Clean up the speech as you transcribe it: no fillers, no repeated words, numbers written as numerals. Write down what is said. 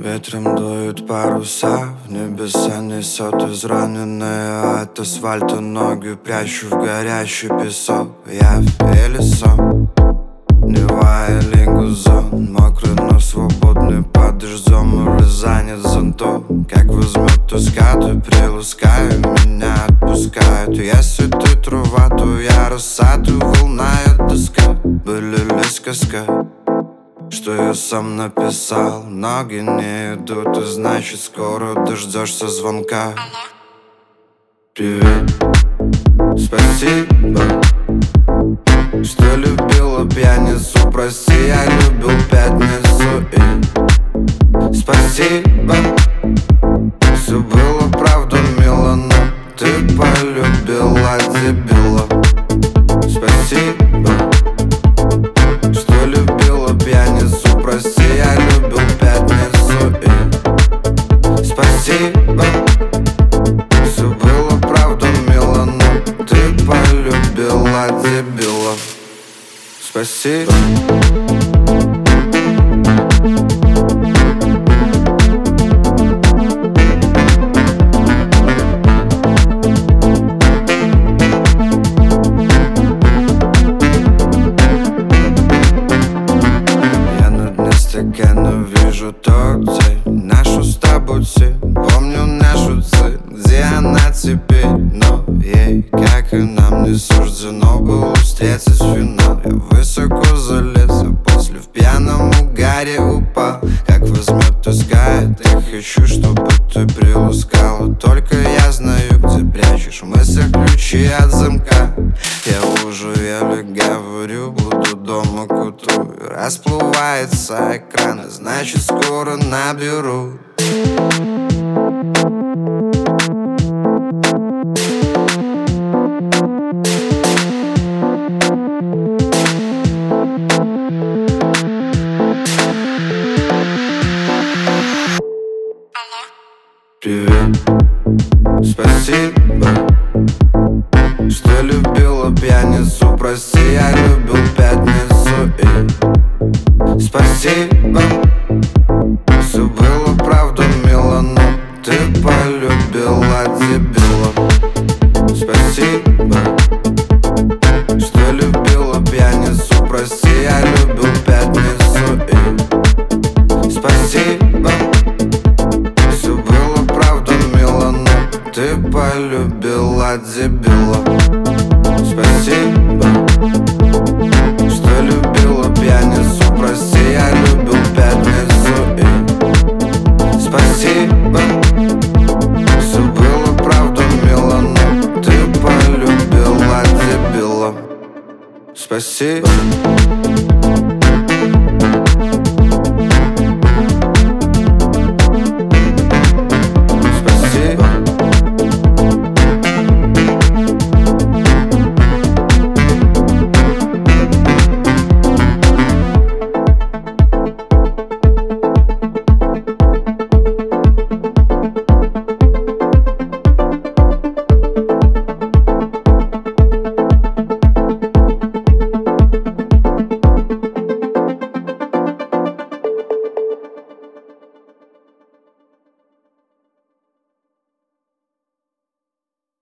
Ветром дуют паруса, в небеса несет израненные от асфальта ноги. Прячу в горящий песок, я или сон. Нева или гузон, мокрый, но свободный под дождем или занят зонтом. Как возьмет тоска, ты приласкай, меня отпускают. Если ты трава, то я роса, ты волна, я доска. Были ли сказка, что я сам написал? Ноги не идут, и значит скоро дождешься звонка. Привет, спасибо, что любила пьяницу. Прости, я любил пятницу. И спасибо, все было правда мило, но ты полюбила дебила. Спасибо, что любила пьяницу. Прости, я любил пятницу. И спасибо, все было правда мило, но ты полюбила дебила. Спасибо. Стакана вижу тот цель, нашу с тобой цель. Помню нашу цель, где она теперь. Но ей, как и нам, не суждено было встретить финал. Я высоко залез, а после в пьяном угаре упал. Как возьмет тоска, я так хочу, чтобы ты приласкала. Только я знаю, где прячешь в мыслях ключи от замка. Я уже еле говорю, буду дома к утру. И расплывается экран, значит скоро наберу. Привет, спасибо, что любила пьяницу. Прости, я любил пятницу. И спасибо, все было правда мило, но ты полюбила дебила. Спасибо, что любила пьяницу. Прости, я любил пятницу. И спасибо, все было правда мило, но ты полюбила дебила. Спасибо, что любила пьяницу. Прости, я любил пятницу. И спасибо, все было правда мило, но ты полюбила дебила. Спасибо.